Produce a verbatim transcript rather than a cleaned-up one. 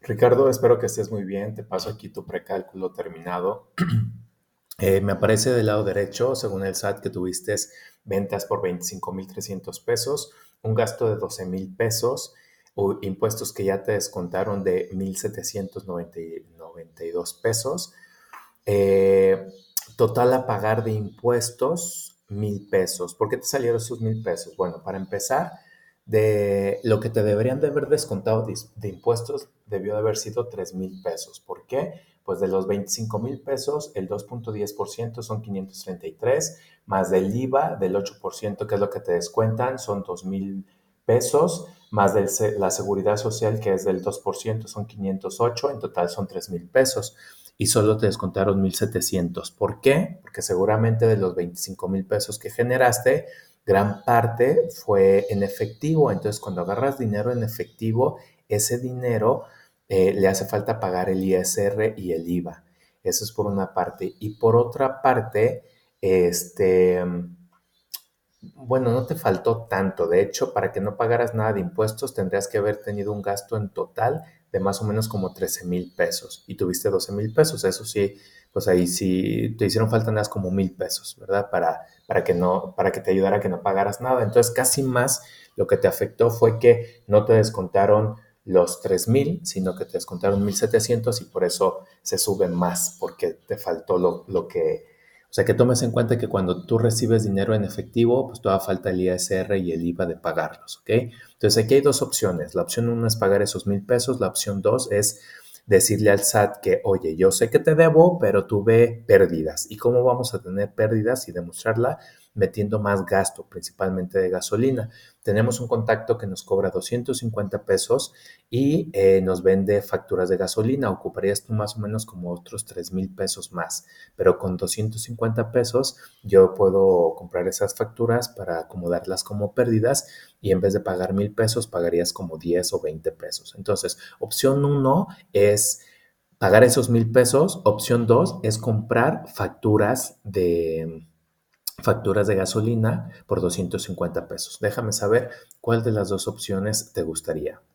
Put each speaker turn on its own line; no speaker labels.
Ricardo, espero que estés muy bien. Te paso aquí tu precálculo terminado. Eh, me aparece del lado derecho, según el S A T, que tuviste ventas por veinticinco mil trescientos pesos, un gasto de doce mil pesos, u- impuestos que ya te descontaron de mil setecientos noventa y noventa y dos pesos. Eh, Total a pagar de impuestos, mil pesos. ¿Por qué te salieron esos mil pesos? Bueno, para empezar, de lo que te deberían de haber descontado de, de impuestos debió de haber sido tres mil pesos. ¿Por qué? Pues de los veinticinco mil pesos, el dos punto diez por ciento son quinientos treinta y tres, más del I V A del ocho por ciento, que es lo que te descuentan, son dos mil pesos, más de la seguridad social, que es del dos por ciento, son quinientos ocho, en total son tres mil pesos y solo te descontaron mil setecientos. ¿Por qué? Porque seguramente de los veinticinco mil pesos que generaste, gran parte fue en efectivo. Entonces, cuando agarras dinero en efectivo, ese dinero eh, le hace falta pagar el I S R y el I V A. Eso es por una parte. Y por otra parte, este, bueno, no te faltó tanto. De hecho, para que no pagaras nada de impuestos, tendrías que haber tenido un gasto en total de más o menos como trece mil pesos y tuviste doce mil pesos. Eso sí, pues ahí sí te hicieron falta nada más como mil pesos, ¿verdad? Para, para que no, para que te ayudara a que no pagaras nada. Entonces, casi más lo que te afectó fue que no te descontaron los tres mil, sino que te descontaron mil setecientos y por eso se sube más, porque te faltó lo, lo que o sea, que tomes en cuenta que cuando tú recibes dinero en efectivo, pues todavía falta el I S R y el I V A de pagarlos, ¿ok? Entonces aquí hay dos opciones. La opción uno es pagar esos mil pesos. La opción dos es decirle al S A T que, oye, yo sé que te debo, pero tuve pérdidas. ¿Y cómo vamos a tener pérdidas y demostrarla? Metiendo más gasto, principalmente de gasolina. Tenemos un contacto que nos cobra doscientos cincuenta pesos y eh, nos vende facturas de gasolina. Ocuparías tú más o menos como otros tres mil pesos más, pero con doscientos cincuenta pesos yo puedo comprar esas facturas para acomodarlas como pérdidas y en vez de pagar mil pesos pagarías como diez o veinte pesos. Entonces, opción uno es pagar esos mil pesos. Opción dos es comprar facturas de facturas de gasolina por doscientos cincuenta pesos. Déjame saber cuál de las dos opciones te gustaría.